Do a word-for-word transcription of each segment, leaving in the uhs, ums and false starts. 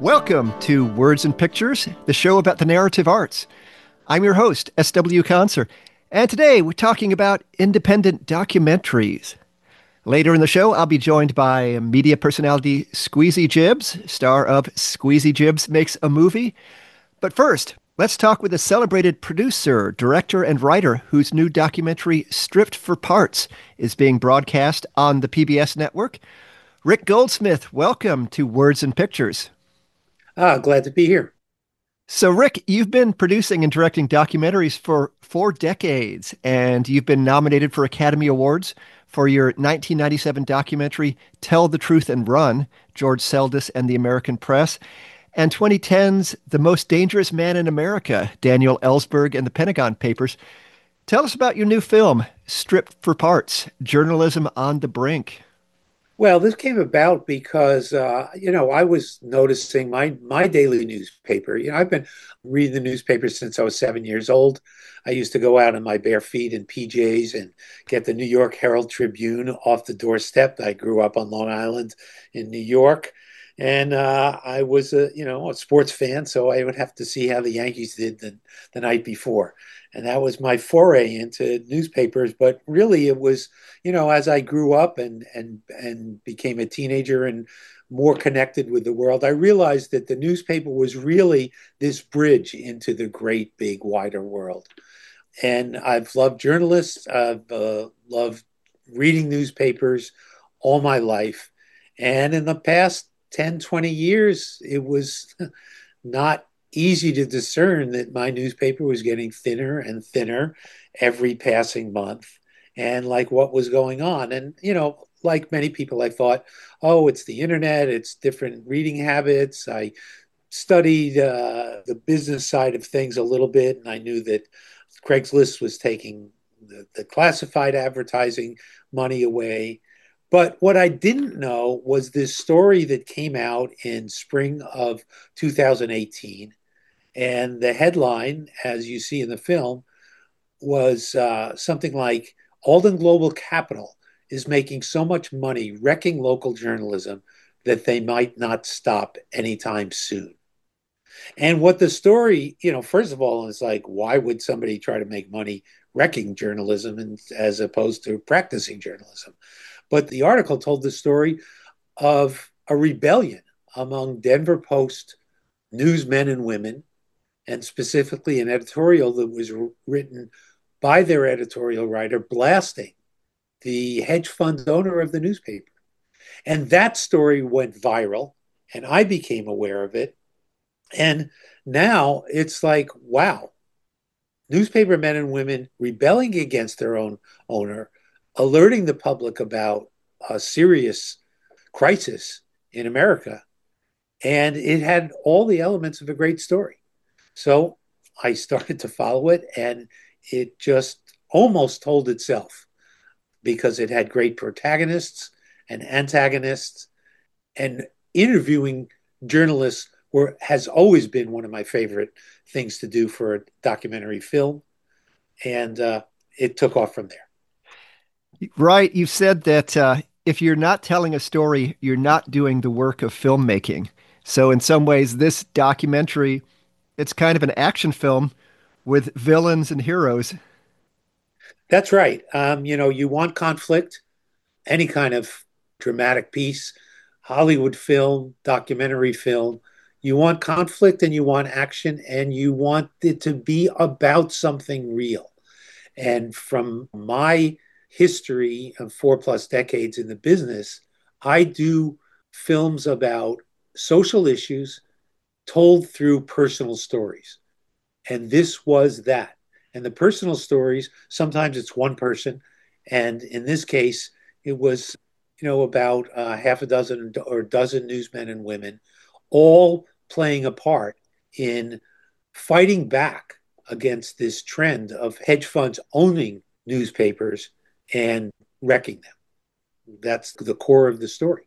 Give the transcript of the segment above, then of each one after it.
Welcome to Words and Pictures, the show about the narrative arts. I'm your host, S W. Conser, and today we're talking about independent documentaries. Later in the show, I'll be joined by media personality Squeezy Jibs, star of Squeezy Jibs Makes a Movie. But first, let's talk with a celebrated producer, director, and writer whose new documentary, Stripped for Parts, is being broadcast on the P B S network. Rick Goldsmith, welcome to Words and Pictures. Ah, glad to be here. So, Rick, you've been producing and directing documentaries for four decades, and you've been nominated for Academy Awards for your nineteen ninety-seven documentary, Tell the Truth and Run, George Seldes and the American Press, and twenty ten's The Most Dangerous Man in America, Daniel Ellsberg and the Pentagon Papers. Tell us about your new film, Stripped for Parts, Journalism on the Brink. Well, this came about because uh, you know I was noticing my my daily newspaper. You know, I've been reading the newspaper since I was seven years old. I used to go out in my bare feet in P Js and get the New York Herald Tribune off the doorstep. I grew up on Long Island in New York, and uh, I was a you know a sports fan, so I would have to see how the Yankees did the, the night before, and that was my foray into newspapers. But really, it was you know, as I grew up and and and became a teenager and more connected with the world, I realized that the newspaper was really this bridge into the great, big, wider world. And I've loved journalists. I've uh, loved reading newspapers all my life. And in the past ten, twenty years, it was not easy to discern that my newspaper was getting thinner and thinner every passing month and like what was going on. And, you know, like many people, I thought, oh, it's the internet, it's different reading habits. I studied uh, the business side of things a little bit, and I knew that Craigslist was taking the, the classified advertising money away. But what I didn't know was this story that came out in spring of two thousand eighteen. And the headline, as you see in the film, was uh, something like Alden Global Capital is making so much money wrecking local journalism that they might not stop anytime soon. And what the story, you know, first of all, is like, why would somebody try to make money wrecking journalism and, as opposed to practicing journalism? But the article told the story of a rebellion among Denver Post newsmen and women, and specifically an editorial that was written by their editorial writer blasting the hedge fund owner of the newspaper. And that story went viral, and I became aware of it. And now it's like, wow, newspaper men and women rebelling against their own owner, alerting the public about a serious crisis in America. And it had all the elements of a great story. So I started to follow it, and it just almost told itself because it had great protagonists and antagonists, and interviewing journalists were, has always been one of my favorite things to do for a documentary film. And uh, it took off from there. Right. You said that uh, if you're not telling a story, you're not doing the work of filmmaking. So, in some ways, this documentary, it's kind of an action film with villains and heroes. That's right. Um, you know, you want conflict, any kind of dramatic piece, Hollywood film, documentary film. You want conflict and you want action and you want it to be about something real. And from my history of four plus decades in the business, I do films about social issues told through personal stories. And this was that. And the personal stories, sometimes it's one person. And in this case, it was, you know, about uh, half a dozen or a dozen newsmen and women, all playing a part in fighting back against this trend of hedge funds owning newspapers and wrecking them. That's the core of the story.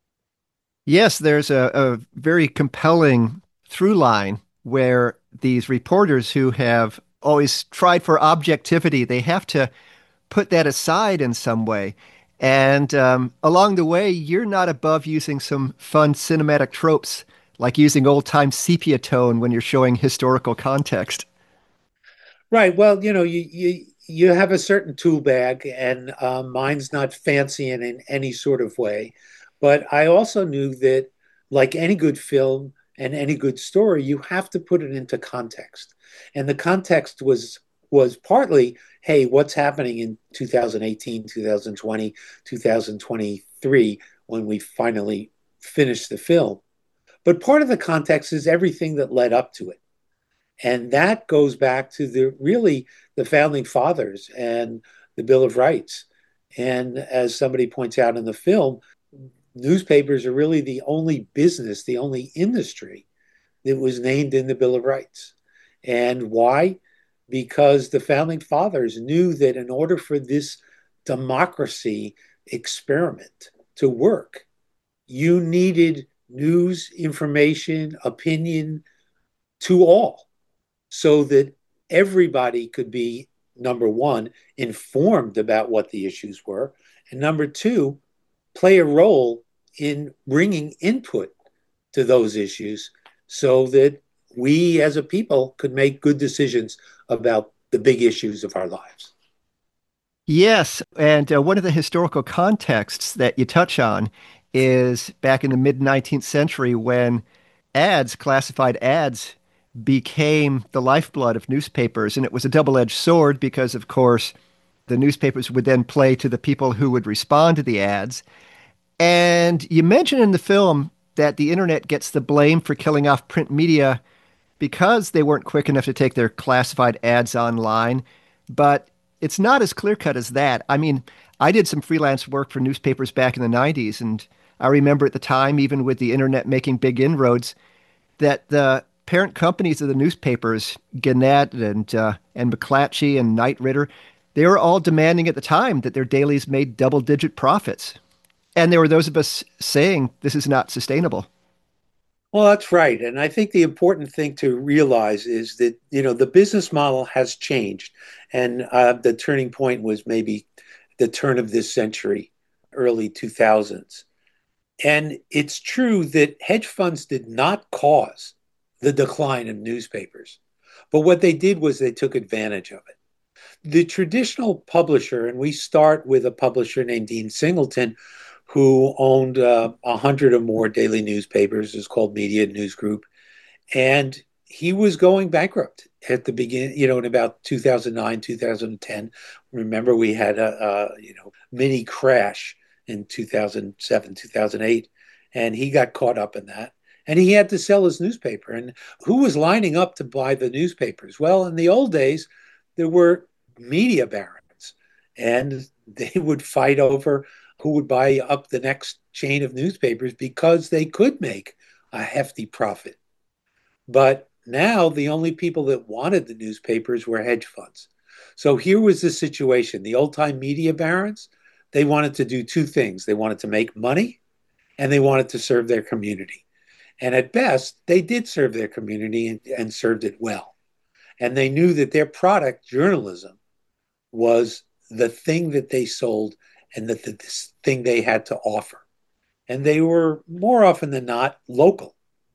Yes, there's a, a very compelling through line where these reporters who have always tried for objectivity, they have to put that aside in some way. And um, along the way, you're not above using some fun cinematic tropes like using old-time sepia tone when you're showing historical context. Right. Well, you know, you you you have a certain tool bag, and uh, mine's not fancy in, in any sort of way. But I also knew that, like any good film and any good story, you have to put it into context. And the context was was partly, hey, what's happening in two thousand eighteen, two thousand twenty, two thousand twenty-three when we finally finish the film. But part of the context is everything that led up to it. And that goes back to the really the founding fathers and the Bill of Rights. And as somebody points out in the film, newspapers are really the only business, the only industry that was named in the Bill of Rights. And why? Because the founding fathers knew that in order for this democracy experiment to work, you needed news, information, opinion to all so that everybody could be, number one, informed about what the issues were, and number two, play a role in bringing input to those issues so that we as a people could make good decisions about the big issues of our lives. Yes, and uh, one of the historical contexts that you touch on is back in the mid nineteenth century when ads, classified ads, became the lifeblood of newspapers. And it was a double-edged sword because, of course, the newspapers would then play to the people who would respond to the ads. And you mentioned in the film that the internet gets the blame for killing off print media because they weren't quick enough to take their classified ads online. But it's not as clear cut as that. I mean, I did some freelance work for newspapers back in the nineties, and I remember at the time, even with the internet making big inroads, that the parent companies of the newspapers, Gannett and uh, and McClatchy and Knight Ridder, they were all demanding at the time that their dailies made double-digit profits. And there were those of us saying this is not sustainable. Well, that's right. And I think the important thing to realize is that, you know, the business model has changed. And uh, the turning point was maybe the turn of this century, early two thousands. And it's true that hedge funds did not cause the decline of newspapers. But what they did was they took advantage of it. The traditional publisher, and we start with a publisher named Dean Singleton, who owned uh, a hundred or more daily newspapers, is called Media News Group, and he was going bankrupt at the beginning. You know, in about two thousand nine, two thousand ten. Remember, we had a, a you know mini crash in two thousand seven, two thousand eight, and he got caught up in that. And he had to sell his newspaper. And who was lining up to buy the newspapers? Well, in the old days, there were media barons, and they would fight over who would buy up the next chain of newspapers because they could make a hefty profit. But now the only people that wanted the newspapers were hedge funds. So here was the situation. The old time media barons, they wanted to do two things. They wanted to make money and they wanted to serve their community. And at best, they did serve their community and, and served it well. And they knew that their product, journalism, was the thing that they sold and that the this thing they had to offer. And they were more often than not local.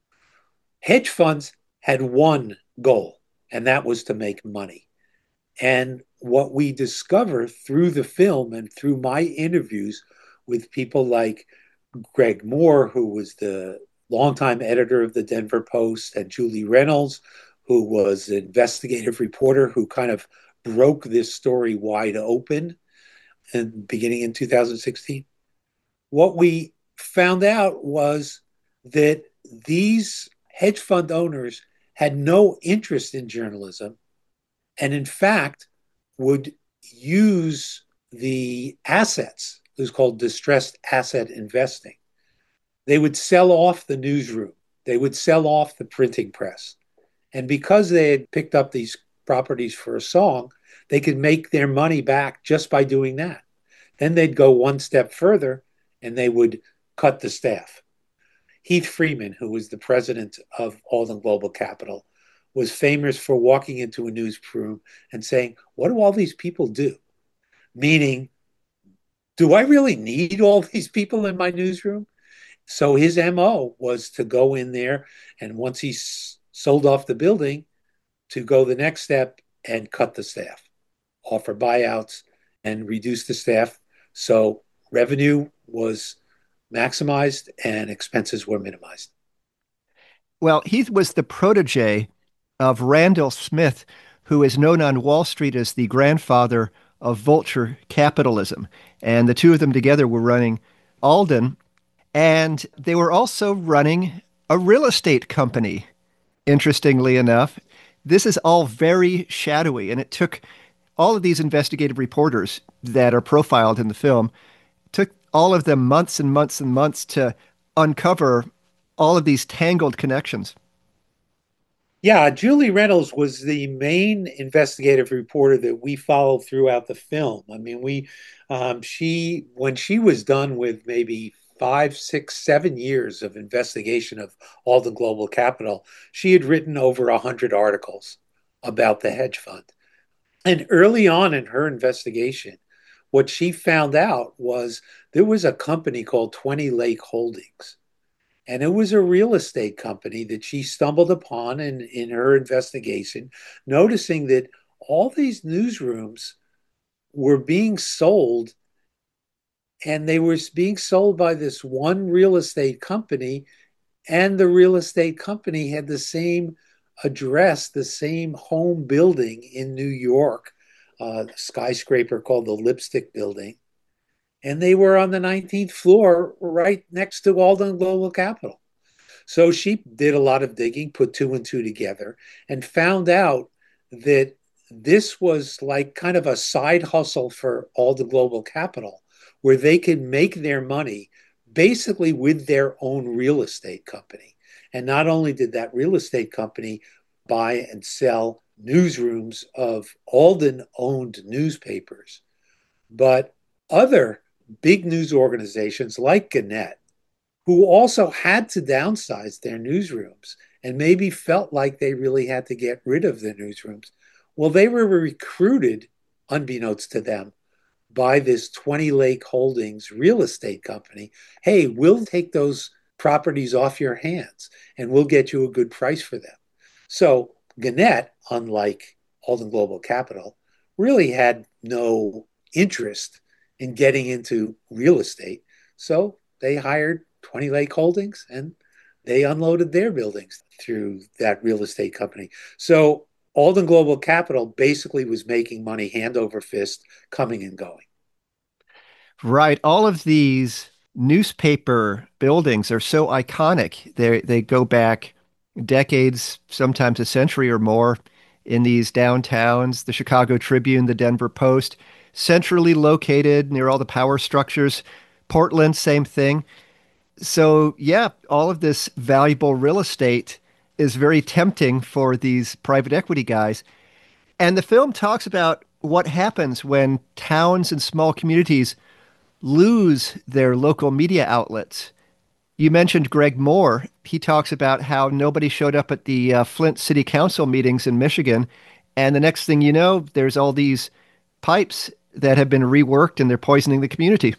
Hedge funds had one goal, and that was to make money. And what we discover through the film and through my interviews with people like Greg Moore, who was the longtime editor of the Denver Post, and Julie Reynolds, who was an investigative reporter who kind of broke this story wide open and beginning in two thousand sixteen. What we found out was that these hedge fund owners had no interest in journalism and, in fact, would use the assets. It was called distressed asset investing. They would sell off the newsroom, they would sell off the printing press. And because they had picked up these properties for a song, they could make their money back just by doing that. Then they'd go one step further and they would cut the staff. Heath Freeman, who was the president of Alden Global Capital, was famous for walking into a newsroom and saying, "What do all these people do?" Meaning, do I really need all these people in my newsroom? So his M O was to go in there, and once he s- sold off the building, to go the next step and cut the staff, offer buyouts, and reduce the staff. So revenue was maximized and expenses were minimized. Well, he was the protege of Randall Smith, who is known on Wall Street as the grandfather of vulture capitalism. And the two of them together were running Alden, and they were also running a real estate company, interestingly enough. This is all very shadowy, and it took all of these investigative reporters that are profiled in the film, took all of them months and months and months to uncover all of these tangled connections. Yeah, Julie Reynolds was the main investigative reporter that we followed throughout the film. I mean, we, um, she, when she was done with maybe five, six, seven years of investigation of Alden Global Capital, she had written over a hundred articles about the hedge fund. And early on in her investigation, what she found out was there was a company called twenty Lake Holdings, and it was a real estate company that she stumbled upon in, in her investigation, noticing that all these newsrooms were being sold, and they were being sold by this one real estate company. And the real estate company had the same address, the same home building in New York, uh, a skyscraper called the Lipstick Building. And they were on the nineteenth floor right next to Alden Global Capital. So she did a lot of digging, put two and two together, and found out that this was like kind of a side hustle for Alden Global Capital, where they could make their money basically with their own real estate company. And not only did that real estate company buy and sell newsrooms of Alden owned newspapers, but other big news organizations like Gannett, who also had to downsize their newsrooms and maybe felt like they really had to get rid of their newsrooms. Well, they were recruited, unbeknownst to them, by this twenty Lake Holdings real estate company. Hey, we'll take those properties off your hands and we'll get you a good price for them. So Gannett, unlike Alden Global Capital, really had no interest in getting into real estate. So they hired twenty Lake Holdings and they unloaded their buildings through that real estate company. So Alden Global Capital basically was making money hand over fist, coming and going. Right. All of these newspaper buildings are so iconic. They they go back decades, sometimes a century or more in these downtowns, the Chicago Tribune, the Denver Post, centrally located near all the power structures. Portland, same thing. So, yeah, all of this valuable real estate is very tempting for these private equity guys. And the film talks about what happens when towns and small communities lose their local media outlets. You mentioned Greg Moore. He talks about how nobody showed up at the uh, Flint City Council meetings in Michigan. And the next thing you know, there's all these pipes that have been reworked and they're poisoning the community.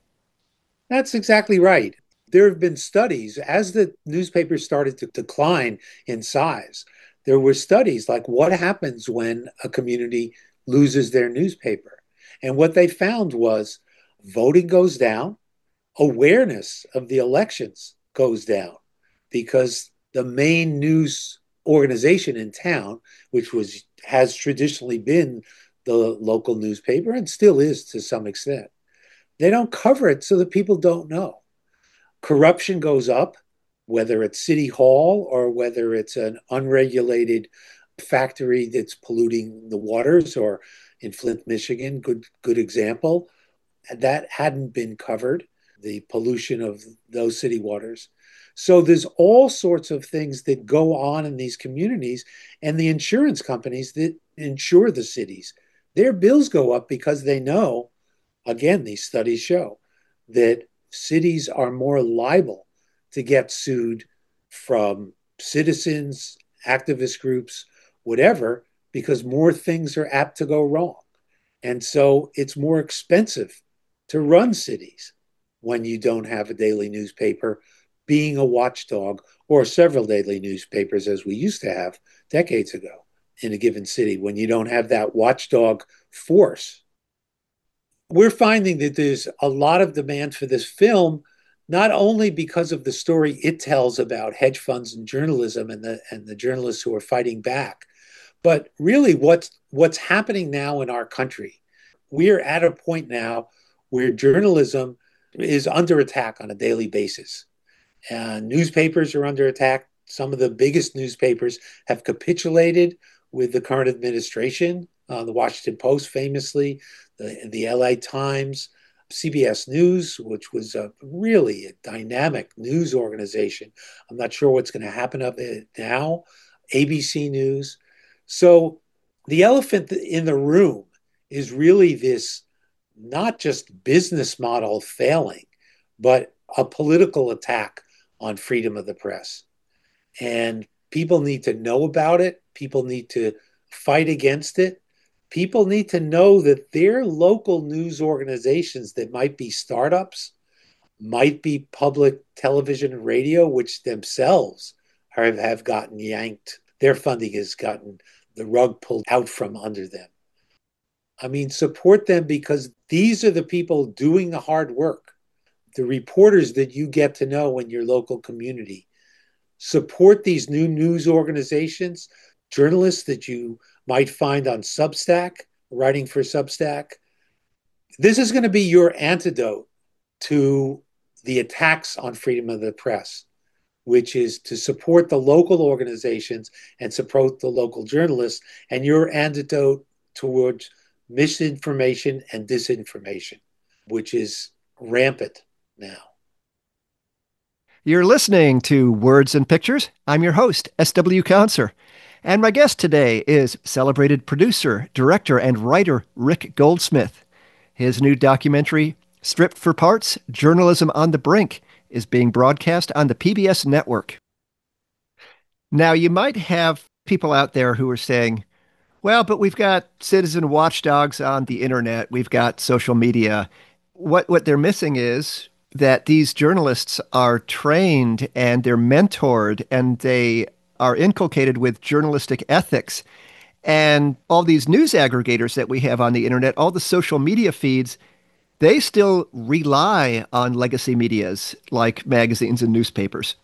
That's exactly right. There have been studies as the newspapers started to decline in size. There were studies like what happens when a community loses their newspaper. And what they found was voting goes down, awareness of the elections goes down because the main news organization in town, which was has traditionally been the local newspaper and still is to some extent, they don't cover it so that people don't know. Corruption goes up, whether it's City Hall or whether it's an unregulated factory that's polluting the waters, or in Flint, Michigan, good good example. That hadn't been covered, the pollution of those city waters. So there's all sorts of things that go on in these communities, and the insurance companies that insure the cities, their bills go up because they know, again, these studies show that cities are more liable to get sued from citizens, activist groups, whatever, because more things are apt to go wrong. And so it's more expensive to run cities when you don't have a daily newspaper being a watchdog, or several daily newspapers as we used to have decades ago in a given city when you don't have that watchdog force. We're finding that there's a lot of demand for this film, not only because of the story it tells about hedge funds and journalism and the and the journalists who are fighting back, but really what's what's happening now in our country. We're at a point now where journalism is under attack on a daily basis. And newspapers are under attack. Some of the biggest newspapers have capitulated with the current administration. Uh, the Washington Post, famously, the, the L A Times, C B S News, which was a really a dynamic news organization. I'm not sure what's going to happen of it now. A B C News. So the elephant in the room is really this not just business model failing, but a political attack on freedom of the press. And people need to know about it. People need to fight against it. People need to know that their local news organizations that might be startups, might be public television and radio, which themselves are, have gotten yanked. Their funding has gotten the rug pulled out from under them. I mean, support them because these are the people doing the hard work, the reporters that you get to know in your local community. Support these new news organizations, journalists that you might find on Substack, writing for Substack. This is going to be your antidote to the attacks on freedom of the press, which is to support the local organizations and support the local journalists, and your antidote towards misinformation and disinformation, which is rampant now. You're listening to Words and Pictures. I'm your host, S W Conser. And my guest today is celebrated producer, director, and writer Rick Goldsmith. His new documentary, Stripped for Parts, Journalism on the Brink, is being broadcast on the P B S network. Now, you might have people out there who are saying, well, but we've got citizen watchdogs on the internet. We've got social media. What what they're missing is that these journalists are trained and they're mentored and they are inculcated with journalistic ethics. And all these news aggregators that we have on the internet, all the social media feeds, they still rely on legacy medias like magazines and newspapers.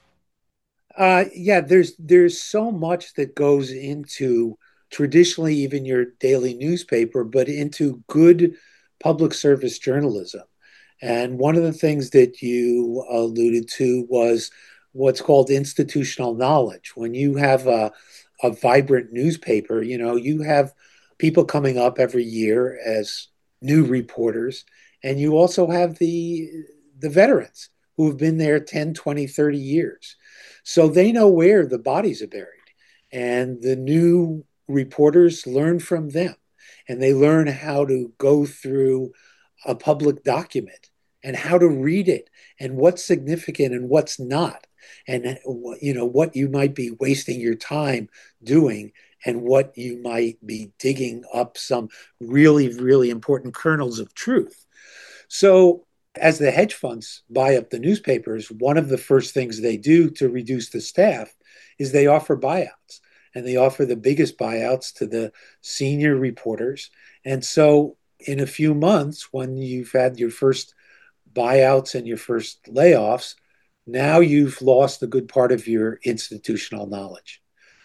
Uh, yeah, there's there's so much that goes into traditionally even your daily newspaper, but into good public service journalism. And one of the things that you alluded to was what's called institutional knowledge. When you have a, a vibrant newspaper, you know, you have people coming up every year as new reporters, and you also have the the veterans who have been there ten, twenty, thirty years. So they know where the bodies are buried. And the new reporters learn from them, and they learn how to go through a public document and how to read it and what's significant and what's not, and you know what you might be wasting your time doing and what you might be digging up some really really important kernels of truth. So as the hedge funds buy up the newspapers, one of the first things they do to reduce the staff is they offer buyouts, and they offer the biggest buyouts to the senior reporters. And so in a few months, when you've had your first buyouts and your first layoffs, now you've lost a good part of your institutional knowledge.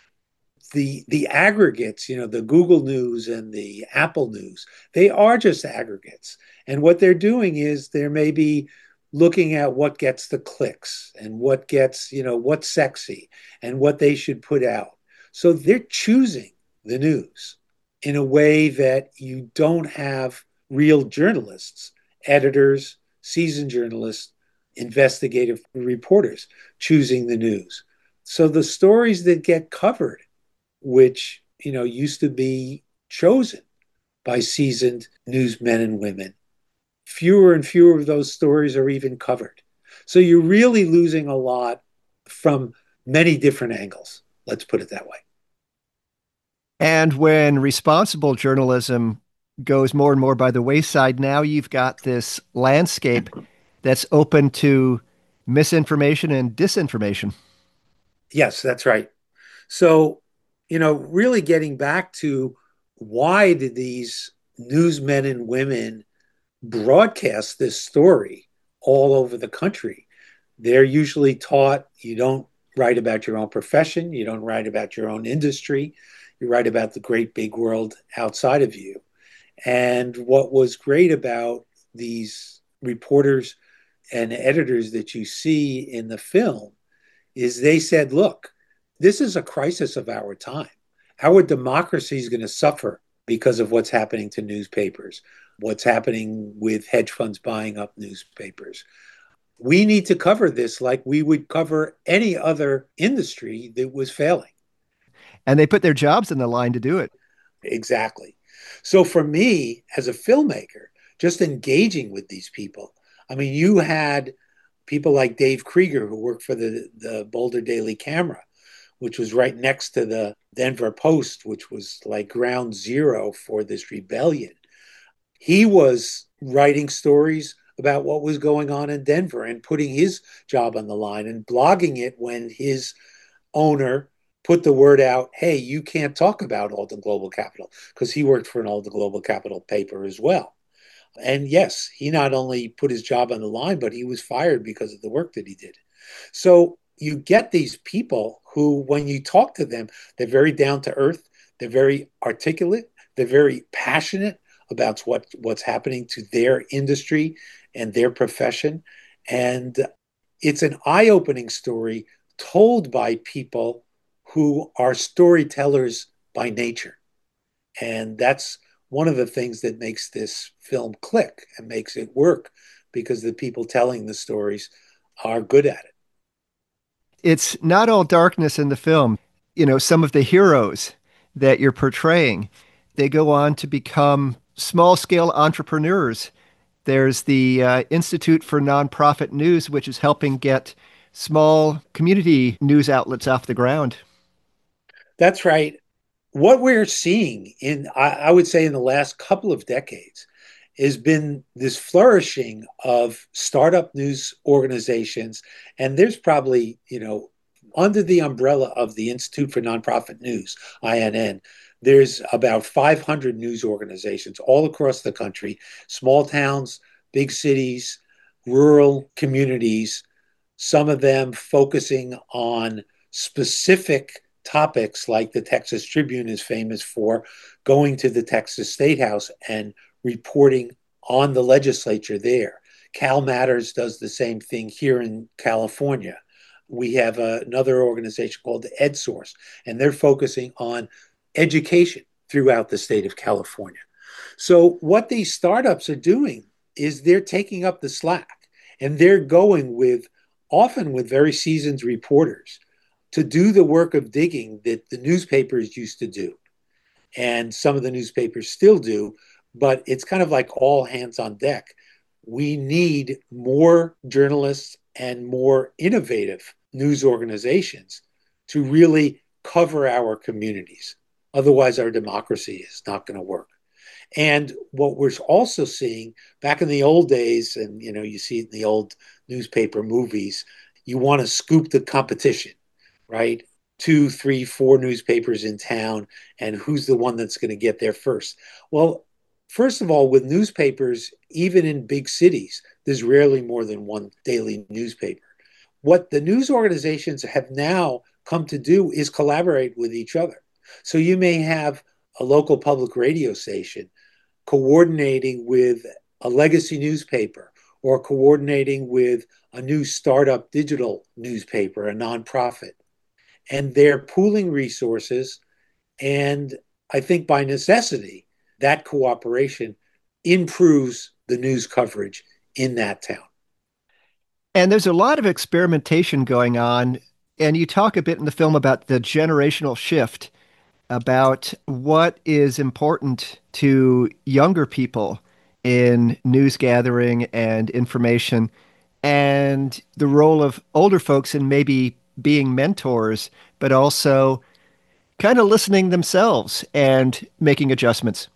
The the aggregates, you know, the Google News and the Apple News, they are just aggregates. And what they're doing is they're maybe looking at what gets the clicks and what gets, you know, what's sexy and what they should put out. So they're choosing the news in a way that you don't have real journalists, editors, seasoned journalists, investigative reporters choosing the news. So the stories that get covered, which, you know, used to be chosen by seasoned newsmen and women, fewer and fewer of those stories are even covered. So you're really losing a lot from many different angles. Let's put it that way. And when responsible journalism goes more and more by the wayside, now you've got this landscape that's open to misinformation and disinformation. Yes, that's right. So, you know, really getting back to why did these newsmen and women broadcast this story all over the country? They're usually taught you don't write about your own profession, you don't write about your own industry, you write about the great big world outside of you. And what was great about these reporters and editors that you see in the film is they said, look, this is a crisis of our time. Our democracy is going to suffer because of what's happening to newspapers, what's happening with hedge funds buying up newspapers. We need to cover this like we would cover any other industry that was failing. And they put their jobs on the line to do it. Exactly. So for me, as a filmmaker, just engaging with these people, I mean, you had people like Dave Krieger, who worked for the, the Boulder Daily Camera, which was right next to the Denver Post, which was like ground zero for this rebellion. He was writing stories about what was going on in Denver and putting his job on the line and blogging it when his owner put the word out, hey, you can't talk about Alden Global Capital, because he worked for an Alden Global Capital paper as well. And yes, he not only put his job on the line, but he was fired because of the work that he did. So you get these people who, when you talk to them, they're very down to earth, they're very articulate, they're very passionate about what, what's happening to their industry and their profession. And it's an eye opening story told by people who are storytellers by nature. And that's one of the things that makes this film click and makes it work, because the people telling the stories are good at it. It's not all darkness in the film. You know, some of the heroes that you're portraying, they go on to become small scale entrepreneurs. There's the uh, Institute for Nonprofit News, which is helping get small community news outlets off the ground. That's right. What we're seeing in, I, I would say, in the last couple of decades has been this flourishing of startup news organizations. And there's probably, you know, under the umbrella of the Institute for Nonprofit News, I N N, there's about five hundred news organizations all across the country, small towns, big cities, rural communities, some of them focusing on specific topics, like the Texas Tribune is famous for going to the Texas State House and reporting on the legislature there. Cal Matters does the same thing here in California. We have uh, another organization called EdSource, and they're focusing on education throughout the state of California. So what these startups are doing is they're taking up the slack, and they're going with, often with very seasoned reporters, to do the work of digging that the newspapers used to do. And some of the newspapers still do, but it's kind of like all hands on deck. We need more journalists and more innovative news organizations to really cover our communities. Otherwise, our democracy is not going to work. And what we're also seeing back in the old days, and you know, you see it in the old newspaper movies, you want to scoop the competition, right? Two, three, four newspapers in town, and who's the one that's going to get there first? Well, first of all, with newspapers, even in big cities, there's rarely more than one daily newspaper. What the news organizations have now come to do is collaborate with each other. So you may have a local public radio station coordinating with a legacy newspaper, or coordinating with a new startup digital newspaper, a nonprofit. And they're pooling resources. And I think by necessity, that cooperation improves the news coverage in that town. And there's a lot of experimentation going on. And you talk a bit in the film about the generational shift, about what is important to younger people in news gathering and information, and the role of older folks in maybe being mentors, but also kind of listening themselves and making adjustments.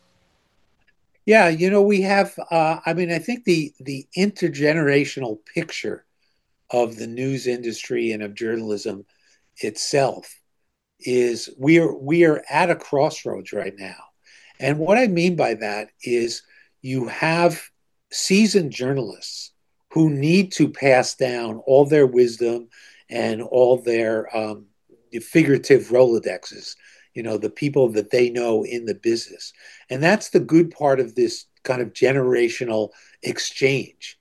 Yeah, you know, we have, uh, I mean, I think the, the intergenerational picture of the news industry and of journalism itself is we are we are at a crossroads right now. And what I mean by that is you have seasoned journalists who need to pass down all their wisdom and all their um, figurative Rolodexes, you know, the people that they know in the business. And that's the good part of this kind of generational exchange.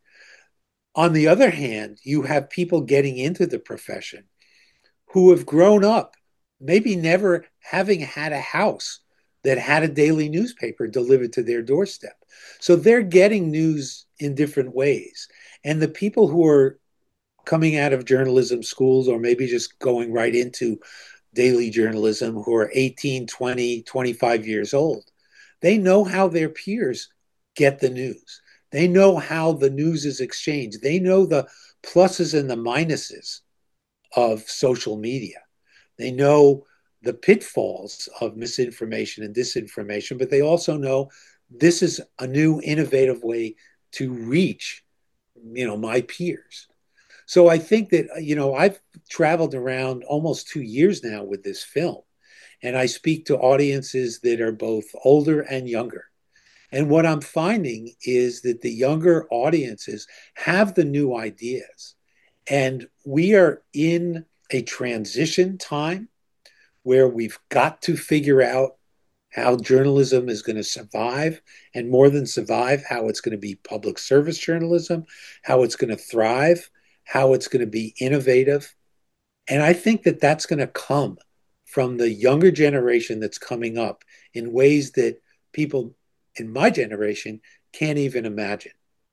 On the other hand, you have people getting into the profession who have grown up, maybe never having had a house that had a daily newspaper delivered to their doorstep. So they're getting news in different ways. And the people who are coming out of journalism schools or maybe just going right into daily journalism who are eighteen, twenty, twenty-five years old, they know how their peers get the news. They know how the news is exchanged. They know the pluses and the minuses of social media. They know the pitfalls of misinformation and disinformation, but they also know this is a new innovative way to reach, you know, my peers. So I think that, you know, I've traveled around almost two years now with this film, and I speak to audiences that are both older and younger. And what I'm finding is that the younger audiences have the new ideas. And we are in a transition time where we've got to figure out how journalism is going to survive, and more than survive, how it's going to be public service journalism, how it's going to thrive, how it's going to be innovative. And I think that that's going to come from the younger generation that's coming up in ways that people in my generation can't even imagine.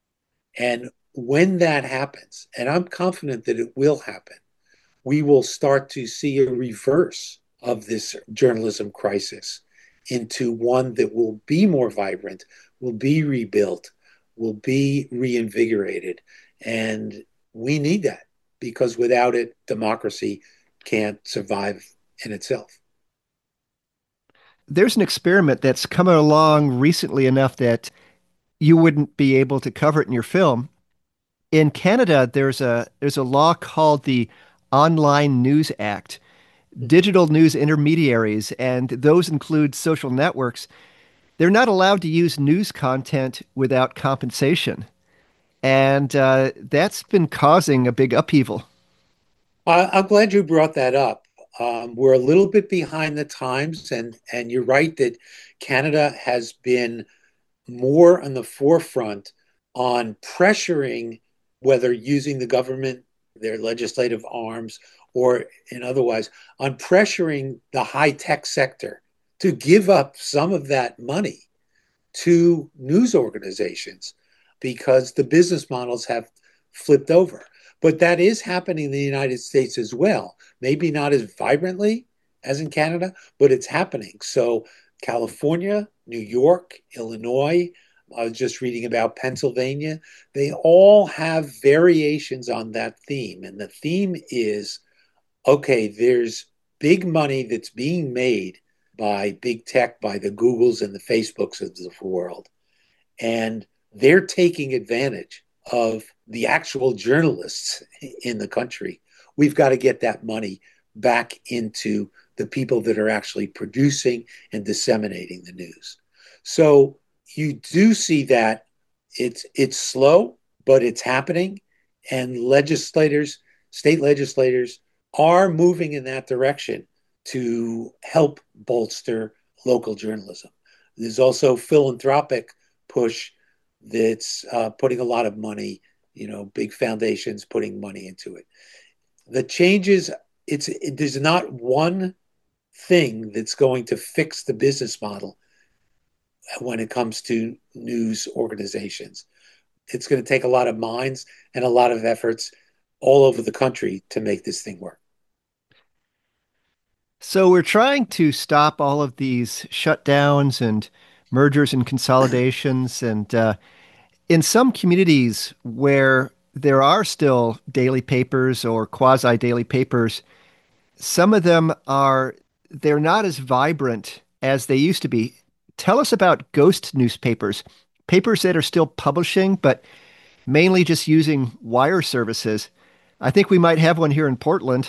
And when that happens, and I'm confident that it will happen, we will start to see a reverse of this journalism crisis into one that will be more vibrant, will be rebuilt, will be reinvigorated. And we need that because without it, democracy can't survive in itself. There's an experiment that's come along recently enough that you wouldn't be able to cover it in your film. In Canada, there's a there's a law called the Online News Act. Digital news intermediaries, and those include social networks, they're not allowed to use news content without compensation. And uh, that's been causing a big upheaval. Uh, I'm glad you brought that up. Um, we're a little bit behind the times, and and you're right that Canada has been more on the forefront on pressuring, whether using the government, their legislative arms, or in otherwise, on pressuring the high tech sector to give up some of that money to news organizations because the business models have flipped over. But that is happening in the United States as well. Maybe not as vibrantly as in Canada, but it's happening. So, California, New York, Illinois, I was just reading about Pennsylvania, they all have variations on that theme. And the theme is okay, there's big money that's being made by big tech, by the Googles and the Facebooks of the world. And they're taking advantage of the actual journalists in the country. We've got to get that money back into the people that are actually producing and disseminating the news. So you do see that it's it's slow, but it's happening, and legislators, state legislators, are moving in that direction to help bolster local journalism. There's also philanthropic push that's uh, putting a lot of money, you know, big foundations putting money into it. The changes, it's it, there's not one thing that's going to fix the business model when it comes to news organizations. It's going to take a lot of minds and a lot of efforts all over the country to make this thing work. So we're trying to stop all of these shutdowns and mergers and consolidations. And uh, in some communities where there are still daily papers or quasi daily papers, some of them are, they're not as vibrant as they used to be. Tell us about ghost newspapers, papers that are still publishing, but mainly just using wire services. I think we might have one here in Portland.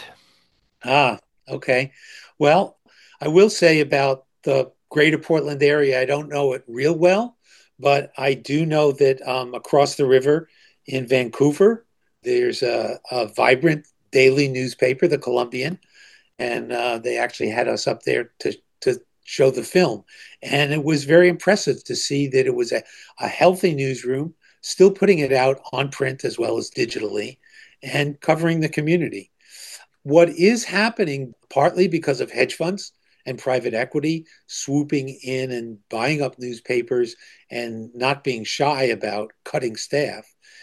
Ah, okay. Well, I will say about the greater Portland area, I don't know it real well, but I do know that um, across the river in Vancouver, there's a, a vibrant daily newspaper, the Columbian, and uh, they actually had us up there to to show the film, and it was very impressive to see that it was a, a healthy newsroom, still putting it out on print as well as digitally, and covering the community. What is happening, partly because of hedge funds and private equity swooping in and buying up newspapers and not being shy about cutting staff,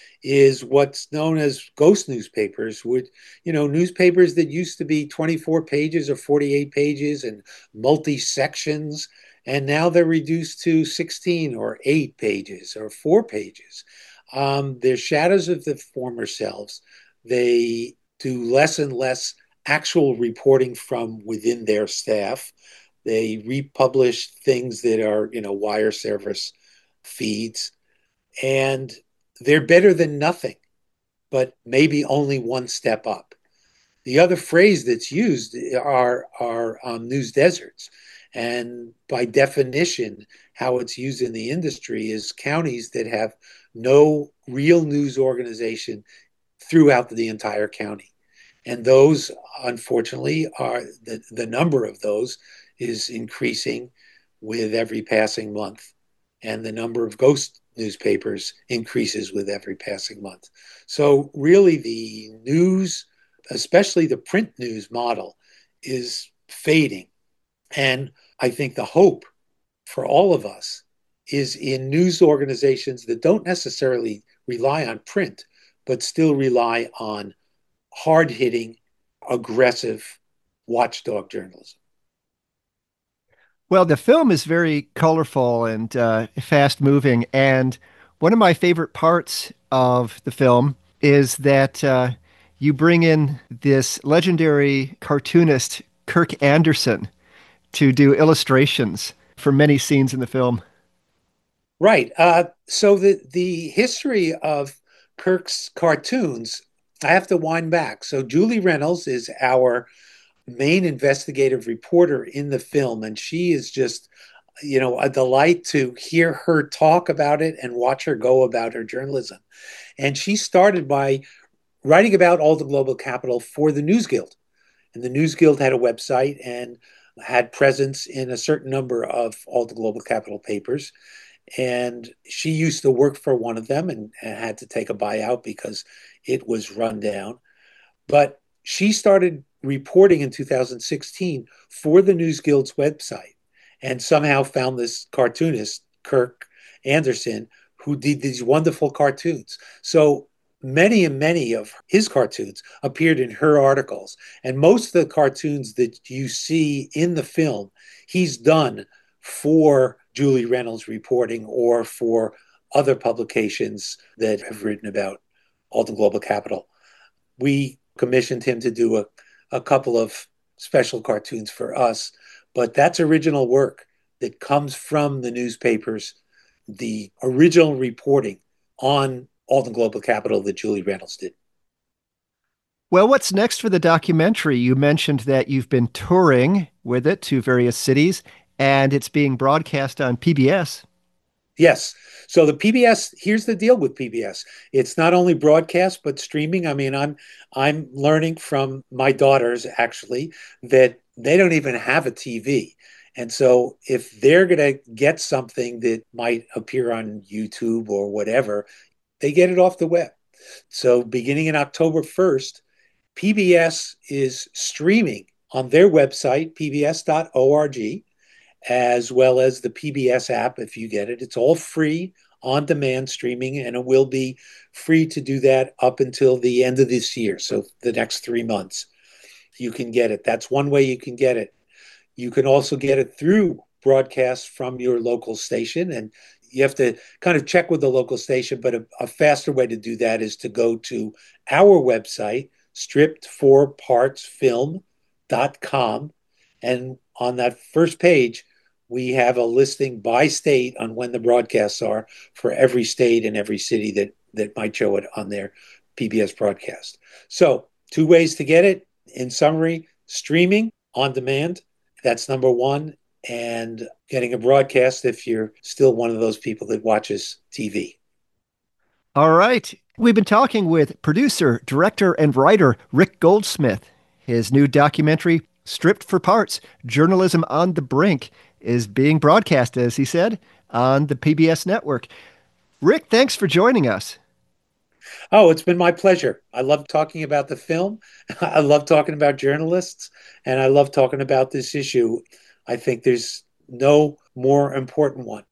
is what's known as ghost newspapers, which, you know, newspapers that used to be twenty-four pages or forty-eight pages and multi sections. And now they're reduced to sixteen or eight pages or four pages. Um, they're shadows of the former selves. They do less and less actual reporting from within their staff. They republish things that are, you know, wire service feeds, and they're better than nothing, but maybe only one step up. The other phrase that's used are are um, news deserts, and by definition, how it's used in the industry is counties that have no real news organization throughout the entire county. And those, unfortunately, are the, the number of those is increasing with every passing month. And the number of ghost newspapers increases with every passing month. So, really, the news, especially the print news model, is fading. And I think the hope for all of us is in news organizations that don't necessarily rely on print, but still rely on hard hitting, aggressive watchdog journalism. Well, the film is very colorful and uh, fast moving. And one of my favorite parts of the film is that uh, you bring in this legendary cartoonist, Kirk Anderson, to do illustrations for many scenes in the film. Right. Uh, so the the history of Kirk's cartoons, I have to wind back. So Julie Reynolds is our main investigative reporter in the film, and she is just, you know, a delight to hear her talk about it and watch her go about her journalism. And she started by writing about all the global capital for the News Guild. And the News Guild had a website and had presence in a certain number of all the global capital papers. And she used to work for one of them and, and had to take a buyout because it was run down. But she started reporting in two thousand sixteen for the News Guild's website and somehow found this cartoonist, Kirk Anderson, who did these wonderful cartoons. So many and many of his cartoons appeared in her articles. And most of the cartoons that you see in the film, he's done for Julie Reynolds reporting or for other publications that have written about all the global capital. We commissioned him to do a, a couple of special cartoons for us, but that's original work that comes from the newspapers, the original reporting on all the global capital that Julie Reynolds did. Well, what's next for the documentary? You mentioned that you've been touring with it to various cities and it's being broadcast on P B S. Yes. So the P B S, here's the deal with P B S. It's not only broadcast but streaming. I mean, I'm I'm learning from my daughters actually that they don't even have a T V. And so if they're going to get something that might appear on YouTube or whatever, they get it off the web. So beginning in October first, P B S is streaming on their website, p b s dot org, as well as the P B S app if you get it. It's all free on demand streaming, and it will be free to do that up until the end of this year. So the next three months, you can get it. That's one way you can get it. You can also get it through broadcasts from your local station, and you have to kind of check with the local station, but a, a faster way to do that is to go to our website, stripped for parts film dot com. And on that first page, we have a listing by state on when the broadcasts are for every state and every city that, that might show it on their P B S broadcast. So Two ways to get it. In summary, streaming on demand. That's number one. And getting a broadcast if you're still one of those people that watches T V. All right. We've been talking with producer, director, and writer Rick Goldsmith. His new documentary, Stripped for Parts Journalism on the Brink, is being broadcast, as he said, on the P B S network. Rick, thanks for joining us. Oh, it's been my pleasure. I love talking about the film. I love talking about journalists, and I love talking about this issue. I think there's no more important one.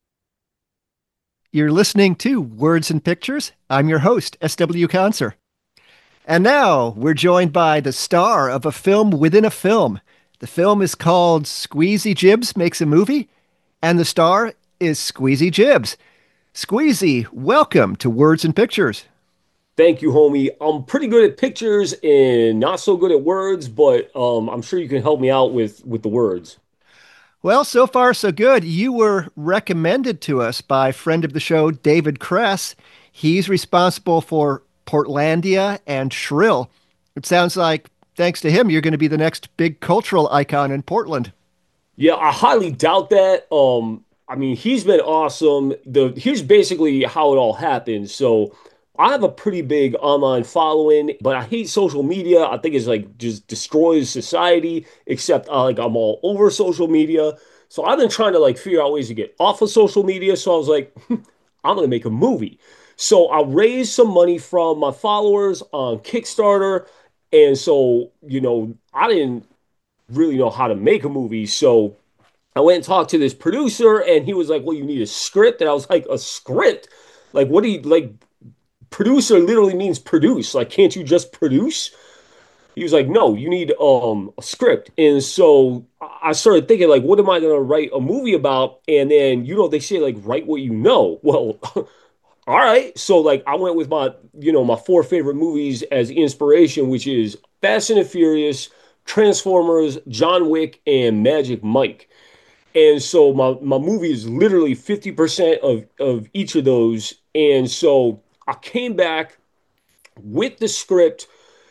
You're listening to Words and Pictures. I'm your host, S W. Conser. And now we're joined by the star of a film within a film. The film is called Squeezy Jibs Makes a Movie, and the star is Squeezy Jibs. Squeezy, welcome to Words and Pictures. Thank you, homie. I'm pretty good at pictures and not so good at words, but um, I'm sure you can help me out with with the words. Well, so far so good. You were recommended to us by a friend of the show, David Kress. He's responsible for Portlandia and Shrill. It sounds like, thanks to him, you're going to be the next big cultural icon in Portland. Yeah, I highly doubt that. Um, I mean, he's been awesome. The here's basically how it all happened. So I have a pretty big online following, but I hate social media. I think it's like just destroys society, except uh, like I'm all over social media. So I've been trying to like figure out ways to get off of social media. So I was like, I'm gonna make a movie. So I raised some money from my followers on Kickstarter. And so, you know, I didn't really know how to make a movie. So I went and talked to this producer, and he was like, well, you need a script. And I was like, a script? Like, what do you like? Producer literally means produce. Like, can't you just produce? He was like, no, you need um a script. And so I started thinking, like, what am I gonna write a movie about? And then, you know, they say like write what you know. Well, all right. So like I went with my, you know, my four favorite movies as inspiration, which is Fast and the Furious, Transformers, John Wick, and Magic Mike. And so my, my movie is literally fifty percent of, of each of those. And so I came back with the script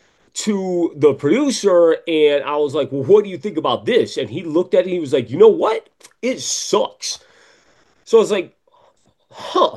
to the producer, and I was like, well, what do you think about this? And he looked at it and he was like, you know what? It sucks. So I was like, huh.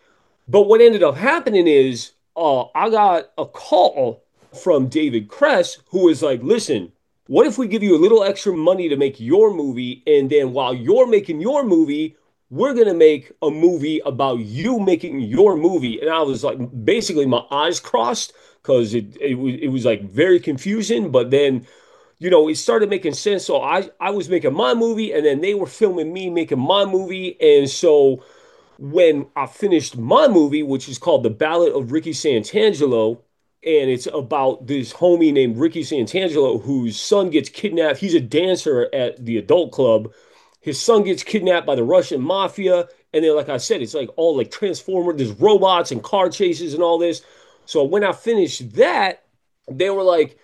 But what ended up happening is uh, I got a call from David Kress, who was like, listen, what if we give you a little extra money to make your movie? And then while you're making your movie, we're going to make a movie about you making your movie. And I was like, basically, my eyes crossed because it, it, was, it was like very confusing. But then, you know, it started making sense. So I, I was making my movie, and then they were filming me making my movie. And so when I finished my movie, which is called The Ballad of Ricky Santangelo, and it's about this homie named Ricky Santangelo whose son gets kidnapped. He's a dancer at the adult club. His son gets kidnapped by the Russian mafia. And then, like I said, it's like all like Transformer, there's robots and car chases and all this. So when I finished that, they were like,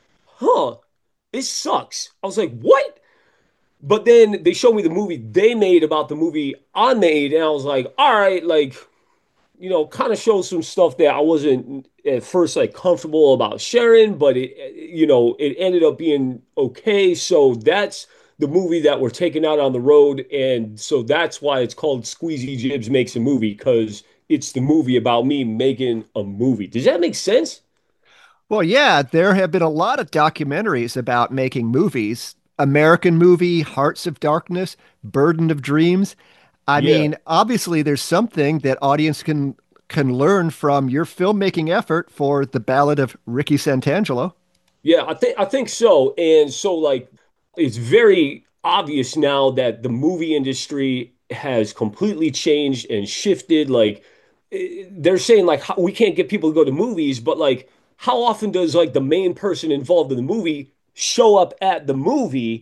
huh, this sucks. I was like, what? But then they showed me the movie they made about the movie I made, and I was like, all right, like, you know, kind of showed some stuff that I wasn't at first like comfortable about sharing, but it, you know, it ended up being okay. So that's the movie that we're taking out on the road, and so that's why it's called Squeezy Jibs Makes a Movie, because it's the movie about me making a movie. Does that make sense? Well, yeah, there have been a lot of documentaries about making movies. American Movie, Hearts of Darkness, Burden of Dreams. I Yeah. mean, obviously there's something that audience can can learn from your filmmaking effort for The Ballad of Ricky Santangelo. Yeah, I think I think so. And so like it's very obvious now that the movie industry has completely changed and shifted. Like eh, they're saying like how, we can't get people to go to movies, but like how often does like the main person involved in the movie show up at the movie?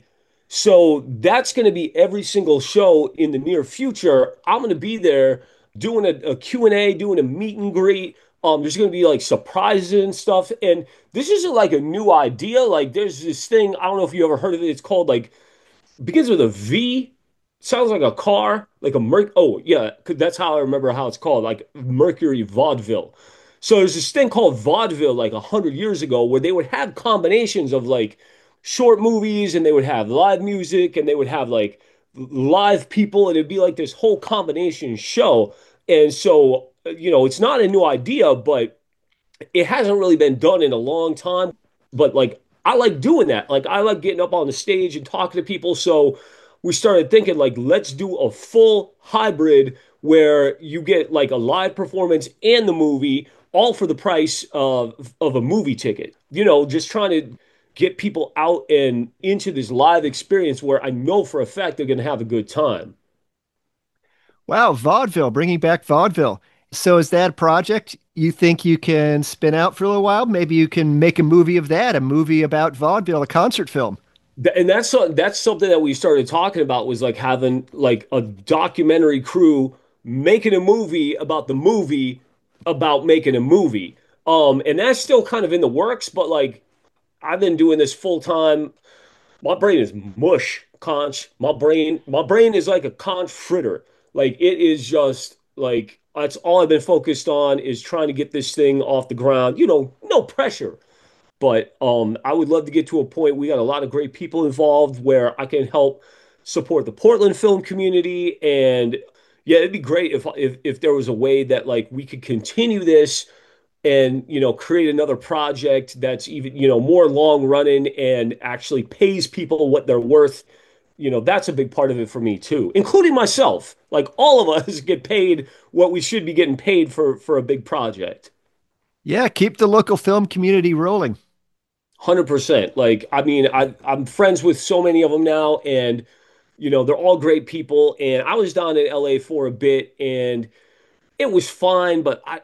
So that's going to be every single show in the near future. I'm going to be there doing a, a Q and A, doing a meet and greet. Um, there's going to be like surprises and stuff. And this isn't like a new idea. Like there's this thing, I don't know if you ever heard of it. It's called like, begins with a V. Sounds like a car, like a Merc. Oh, yeah, that's how I remember how it's called, like Mercury Vaudeville. So there's this thing called vaudeville like a hundred years ago where they would have combinations of like short movies and they would have live music and they would have like live people and it'd be like this whole combination show. And so, you know, it's not a new idea, but it hasn't really been done in a long time. But like, I like doing that. Like, I like getting up on the stage and talking to people. So we started thinking, like, let's do a full hybrid where you get like a live performance and the movie all for the price of of a movie ticket. You know, just trying to get people out and into this live experience where I know for a fact they're going to have a good time. Wow, vaudeville, bringing back vaudeville. So is that a project you think you can spin out for a little while? Maybe you can make a movie of that, a movie about vaudeville, a concert film. And that's so- that's something that we started talking about was like having like a documentary crew making a movie about the movie about making a movie. Um, and that's still kind of in the works, but like I've been doing this full time. My brain is mush, conch. My brain, my brain is like a conch fritter. Like it is just like that's all I've been focused on is trying to get this thing off the ground. You know, no pressure. But um, I would love to get to a point. We got a lot of great people involved where I can help support the Portland film community. And yeah, it'd be great if if if there was a way that like we could continue this and you know create another project that's even you know more long running and actually pays people what they're worth. You know, that's a big part of it for me too, including myself. Like all of us get paid what we should be getting paid for for a big project. Yeah, keep the local film community rolling. one hundred percent. Like, I mean, I, I'm friends with so many of them now, and, you know, they're all great people. And I was down in L A for a bit, and it was fine, but I,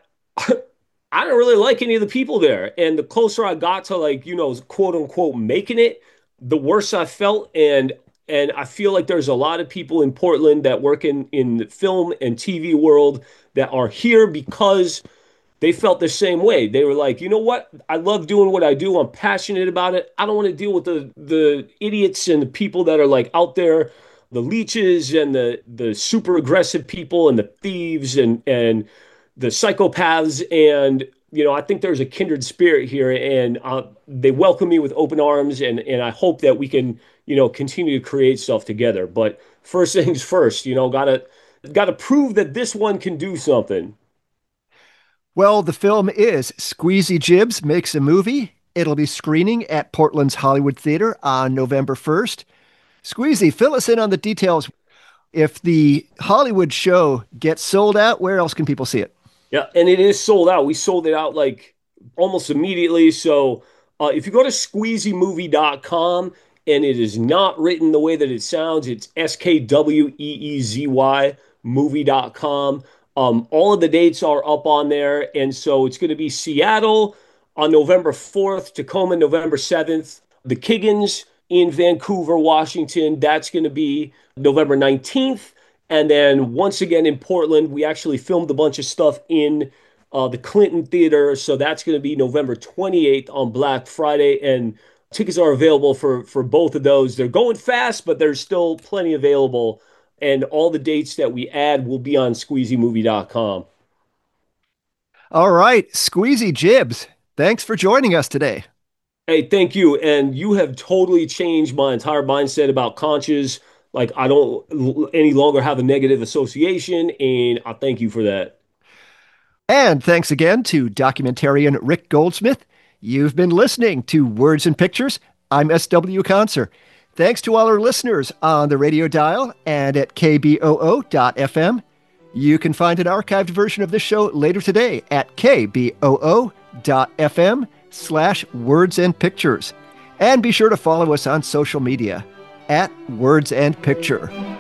I don't really like any of the people there. And the closer I got to, like, you know, quote unquote, making it, the worse I felt. And, and I feel like there's a lot of people in Portland that work in, in the film and T V world that are here because they felt the same way. They were like, you know what? I love doing what I do. I'm passionate about it. I don't want to deal with the the idiots and the people that are like out there, the leeches and the the super aggressive people and the thieves and and the psychopaths. And you know, I think there's a kindred spirit here, and uh, they welcome me with open arms. And and I hope that we can you know continue to create stuff together. But first things first, you know, gotta gotta prove that this one can do something. Well, the film is Squeezy Jibs Makes a Movie. It'll be screening at Portland's Hollywood Theater on November first. Squeezy, fill us in on the details. If the Hollywood show gets sold out, where else can people see it? Yeah, and it is sold out. We sold it out like almost immediately. So uh, if you go to squeezy movie dot com and it is not written the way that it sounds, it's S K W E E Z Y movie dot com. Um, all of the dates are up on there. And so it's going to be Seattle on November fourth, Tacoma November seventh, the Kiggins in Vancouver, Washington. That's going to be November nineteenth. And then once again in Portland, we actually filmed a bunch of stuff in uh, the Clinton Theater. So that's going to be November twenty-eighth on Black Friday. And tickets are available for, for both of those. They're going fast, but there's still plenty available. And all the dates that we add will be on squeezy movie dot com. All right, Squeezy Jibs, thanks for joining us today. Hey, thank you. And you have totally changed my entire mindset about conches. Like, I don't any longer have a negative association, and I thank you for that. And thanks again to documentarian Rick Goldsmith. You've been listening to Words and Pictures. I'm S W Conser. Thanks to all our listeners on the radio dial and at K B O O dot F M. You can find an archived version of this show later today at K B O O dot F M slash Words and Pictures. And be sure to follow us on social media at Words and Picture.